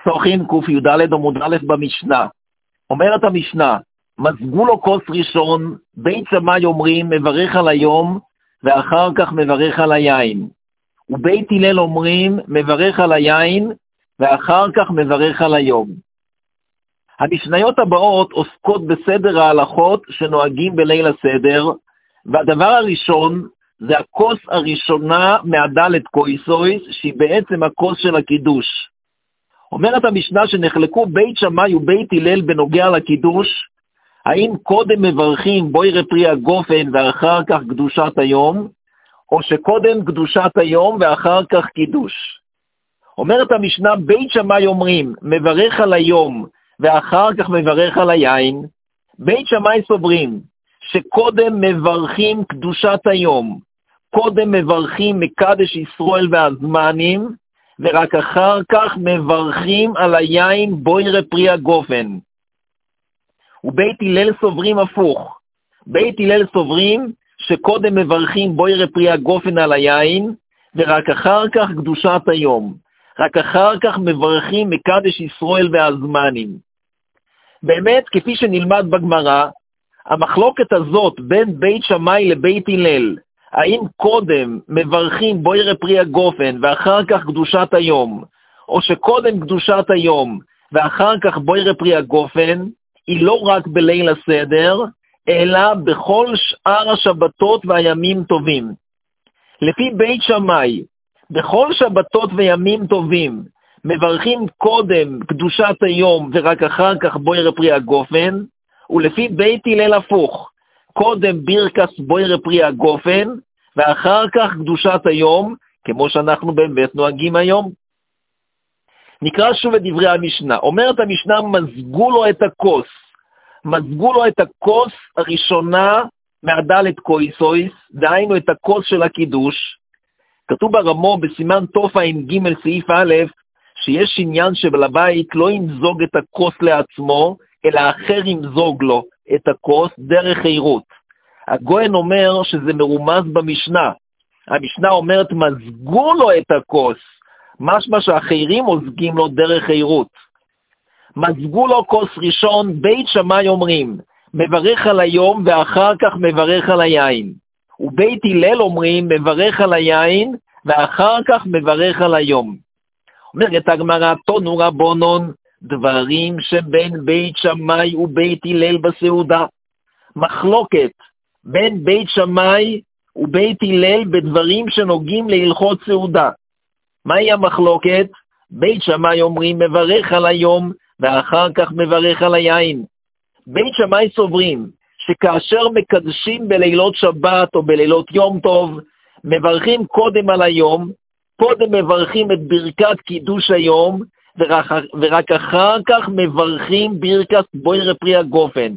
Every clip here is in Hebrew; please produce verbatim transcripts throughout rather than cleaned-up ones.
סוכין ק"ד עמוד א' במשנה. אומרת המשנה, מזגו לו כוס ראשון, בית שמאי אומרים מברך על היום ואחר כך מברך על היין. ובית הלל אומרים מברך על היין ואחר כך מברך על היום. המשניות הבאות עוסקות בסדר ההלכות שנוהגים בליל הסדר, והדבר הראשון זה הכוס הראשונה מהדלת קויסויס, שהיא בעצם הכוס של הקידוש. אומרת המשנה שנחלקו בית שמאי ובית הלל בנוגע לקידוש, האם קודם מברכים בוירי פרי הגופן ואחר כך קדושת היום, או שקודם קדושת היום ואחר כך קידוש. אומרת המשנה, בית שמאי אומרים מברך על היום ואחר כך מברך על היין. בית שמאי סוברים שקודם מברכים קדושת היום, קודם מברכים מקדש ישראל והזמנים, ורק אחר כך מברכים על היין בוירי פרי הגופן. ובית הלל סוברים הפוך. בית הלל סוברים שקודם מברכים בוירי פרי הגופן על היין, ורק אחר כך קדושת היום. רק אחר כך מברכים מקדש ישראל והזמנים. באמת, כפי שנלמד בגמרא, המחלוקת הזאת בין בית שמאי לבית הלל, האם קודם מברכים בוירי פרי הגופן ואחר כך קדושת היום, או שקודם קדושת היום ואחר כך בוירי פרי הגופן, היא לא רק בליל הסדר, אלא בכל שאר השבתות והימים טובים. לפי בית שמאי, בכל שבתות וימים טובים, מברכים קודם קדושת היום ורק אחר כך בוירי פרי הגופן, ולפי בית הלל הפוך, קודם ברכס בוירי פרי הגופן, ואחר כך קדושת היום, כמו שאנחנו באמת נוהגים היום. נקרא שוב את דברי המשנה. אומרת המשנה, מזגו לו את הכוס. מזגו לו את הכוס הראשונה מהדלת קויסויס, דהיינו את הכוס של הקידוש. כתוב ברמו בסימן תוף עין ג' סעיף א', שיש עניין שבלבית לא ימזוג את הכוס לעצמו, אלא אחר ימזוג לו את הכוס דרך חירות. הגויין אומר שזה מרומז במשנה. המשנה אומרת מזגו לו את הכוס, משמע שהאחרים מוזגים לו דרך חירות. מזגו לו כוס ראשון, בית שמאי אומרים מברך על היום ואחר כך מברך על היין. ובית הלל אומרים מברך על היין ואחר כך מברך על היום. אומרת הגמרא, תנו רבונון, דברים שבין בית שמאי ובית הלל בסעודה. מחלוקת בין בית שמאי ובית הלל בדברים שנוגעים להלכות סעודה. מהי המחלוקת? בית שמאי אומרים מברך על היום ואחר כך מברך על היין. בית שמאי סוברים שכאשר מקדשים בלילות שבת או בלילות יום טוב, מברכים קודם על היום, קודם מברכים את ברכת קידוש היום, ורק, ורק אחר כך מברכים ברכת בוירי פרי הגופן.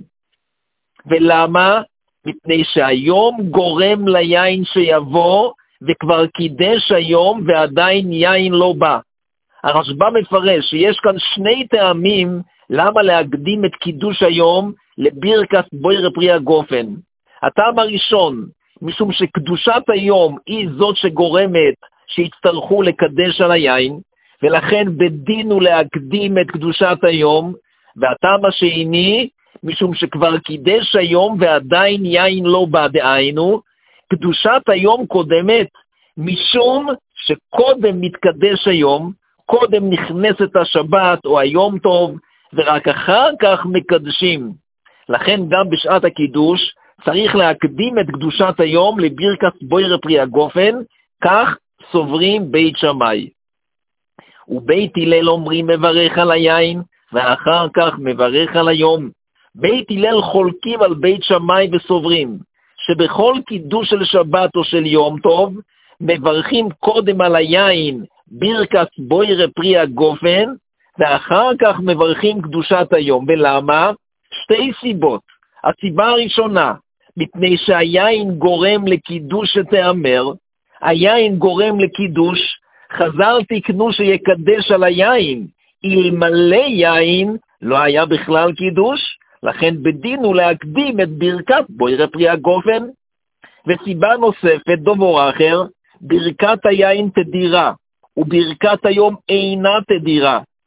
ולמה? מפני שהיום גורם ליין שיבוא, וכבר קידש היום ועדיין יין לא בא. הרשב"א מפרש שיש כאן שני טעמים למה להקדים את קידוש היום לברכת בוירי פרי הגופן. הטעם הראשון, משום שקדושת היום היא זאת שגורמת שיצטרכו לקדש על היין, ולכן בדין הוא להקדים את קדושת היום. והטעם השני, משום שכבר קידש היום ועדיין יין לא בא, דהיינו, קדושת היום קודמת, משום שקודם מתקדש היום, קודם נכנסת השבת או היום טוב, ורק אחר כך מקדשים. לכן גם בשעת הקידוש צריך להקדים את קדושת היום לברכת בוירי פרי הגופן, כך סוברים בית שמאי. ובית הלל אומרים מברך על היין, ואחר כך מברך על היום. בית הלל חולקים על בית שמאי וסוברים, שבכל קידוש של שבת או של יום טוב, מברכים קודם על היין ברכת בוירי פרי הגופן, ואחר כך מברכים קדושת היום. ולמה? שתי סיבות. הסיבה הראשונה, מפני שהיין גורם לקידוש שתאמר, היין גורם לקידוש, חז"ל תקנו שיקדש על היין, אלמלא יין לא היה בכלל קידוש, לכן בדין הוא להקדים את ברכת בוירי פרי הגופן. וסיבה נוספת, דובר אחר, ברכת היין תדירה, וברכת היום אינה תדירה.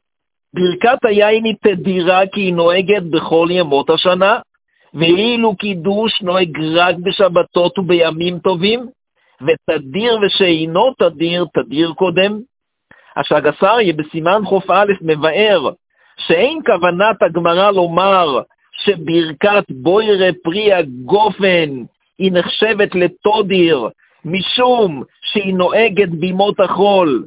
ברכת היין היא תדירה כי היא נוהגת בכל ימות השנה, ואילו קידוש נוהג רק בשבתות ובימים טובים, ותדיר ושאינו תדיר, תדיר קודם. השגסריה בסימן חוף א' מבאר שאין כוונת הגמרא לומר שברכת בוירה פרי הגופן היא נחשבת לתודיר, משום שהיא נוהגת בימות החול.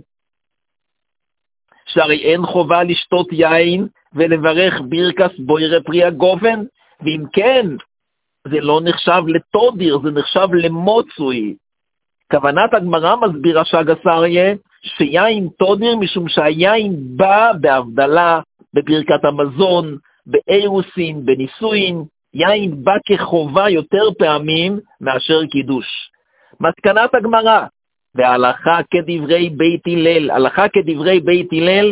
שהרי אין חובה לשתות יין ולברך ברכת בוירה פרי הגופן, ואם כן, זה לא נחשב לתודיר, זה נחשב למוצוי. כוונת הגמרא מסבירה שהגסריה שיין תודיר משום שהיין בא בהבדלה, בברכת המזון, באירוסין, בנישואין, יין בא כחובה יותר פעמים מאשר קידוש. מסקנת הגמרא, והלכה כדברי בית הלל, הלכה כדברי בית הלל,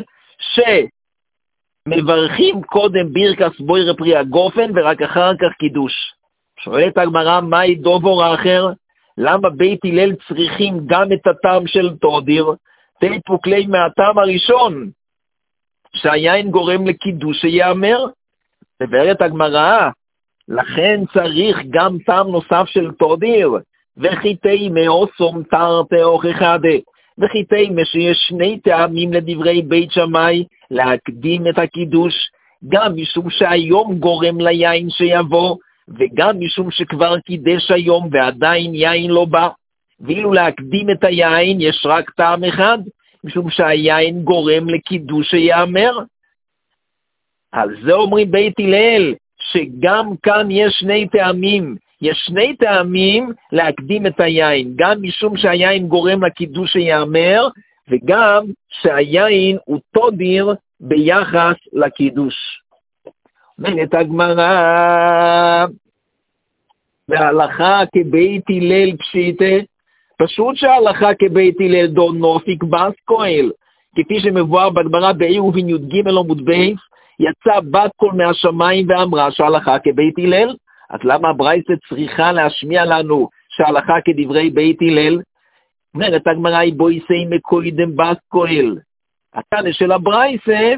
שמברכים קודם ברכת בוירה פרי הגופן ורק אחר כך קידוש. שואלת הגמרא, מהי דובר אחר? למה בית הלל צריכים גם את הטעם של תודיר? תיפוק כלי מהטעם הראשון, שהיין גורם לקידוש שיאמר. מבארת הגמרא, לכן צריך גם טעם נוסף של תודיר, וחיתי מאוסום תרתי הוכחדה, וחיתי שיש שני טעמים לדברי בית שמאי להקדים את הקידוש, גם משום שהיום גורם ליין שיבוא, וגם משום שכבר קידש היום ועדיין יין לא בא. ואילו להקדים את היין יש רק טעם אחד, משום שהיין גורם לקידוש שיאמר. על זה אומרים בית הלל, שגם כאן יש שני טעמים, יש שני טעמים להקדים את היין, גם משום שהיין גורם לקידוש שיאמר, וגם שהיין הוא תודיר ביחס לקידוש. אומרת הגמרא, והלכה כבית הלל פשיטה, פשוט שההלכה כבית הלל דון נופיק בס כהל, כפי שמבואר בגמרא בעירובין י"ג עמוד בייס, יצא בת קול מהשמיים ואמרה שההלכה כבית הלל. אז למה הברייתא צריכה להשמיע לנו שההלכה כדברי בית הלל? אומרת הגמרא, היא בויסי מקוידם בס כהל. התנא של הברייתא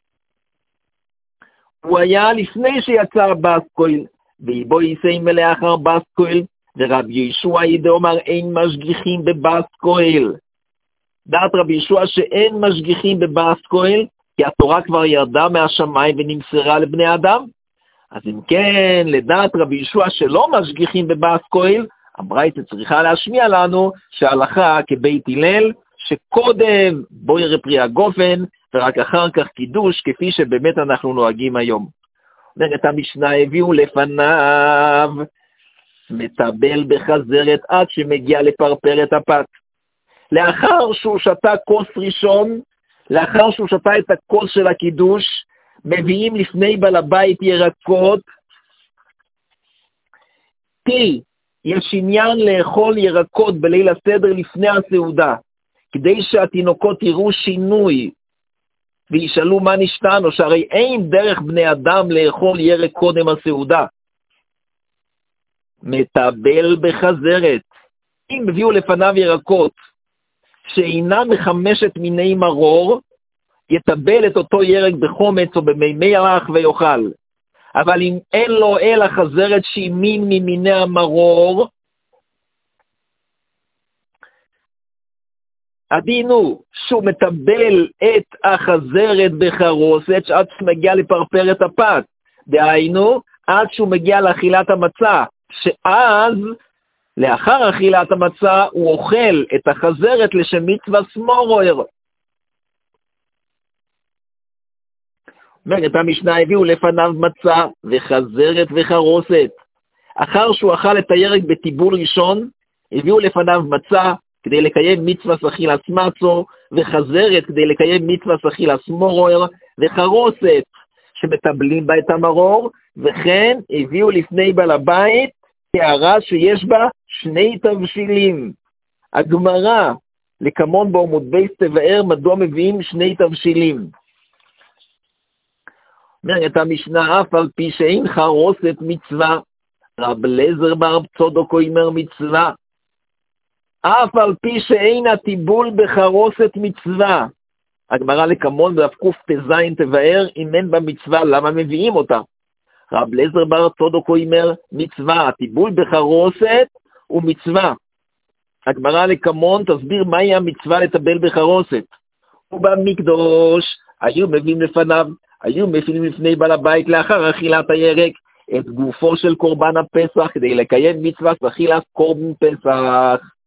הוא היה לפני שיצא בס כהל, ויבוא יסי מלאחר בס כהל, ורב ישוע ידע אומר אין משגיחים בבס כהל. דעת רב ישוע שאין משגיחים בבס כהל, כי התורה כבר ירדה מהשמיים ונמסרה לבני אדם. אז אם כן, לדעת רב ישוע שלא משגיחים בבס כהל, הברייתא צריכה להשמיע לנו שההלכה כבית הלל, שקודם בוירה פרי הגופן, ורק אחר כך קידוש, כפי שבאמת אנחנו נוהגים היום. נגד המשנה הביאו לפניו, מטבל בחזרת עד שמגיע לפרפר את הפת. לאחר שהוא שתה כוס ראשון, לאחר שהוא שתה את הכוס של הקידוש, מביאים לפני בעל הבית ירקות, כי יש עניין לאכול ירקות בליל הסדר לפני הסעודה, כדי שהתינוקות יראו שינוי, וישאלו מה נשתנו, שהרי אין דרך בני אדם לאכול ירק קודם הסעודה. מטבל בחזרת, אם הביאו לפניו ירקות, שאינם מחמשת מיני מרור, יטבל את אותו ירק בחומץ או במימי ירח ויאכל. אבל אם אין לו אלא חזרת שהיא מין ממיני המרור, הדין הוא שהוא מטבל את החזרת בחרוסת עד שמגיע לפרפר את הפת. דהיינו, עד שהוא מגיע לאכילת המצה, שאז, לאחר אכילת המצה, הוא אוכל את החזרת לשם מצווה סמורר. אומרת המשנה, הביאו לפניו מצה וחזרת וחרוסת. אחר שהוא אכל את הירק בטיבול ראשון, הביאו לפניו מצה כדי לקיים מצווה אכילת מצו, וחזרת כדי לקיים מצווה אכילת סמורר, וחרוסת שמטבלים בה את המרור, וכן הביאו לפני בעל הבית קערה שיש בה שני תבשילים. הגמרא לקמון בעמוד בייס תבאר מדוע מביאים שני תבשילים. אומרת המשנה, אף על פי שאין חרוסת מצווה, רב אליעזר בר צדוק אומר מצווה, אף על פי שאין הטיבול בחרוסת מצווה, הגמרא לקמון ואף קוף תזין תבאר, אם אין בה מצווה, למה מביאים אותה? רב לזר בר צודוקו אומר, מצווה, הטיבול בחרוסת הוא מצווה. הגמרא לקמון תסביר מהי המצווה לטבל בחרוסת. ובמקדוש היו מביאים לפניו, היו מביאים לפני בעל הבית לאחר אכילת הירק, את גופו של קורבן הפסח, כדי לקיים מצוות אכילת קורבן פסח.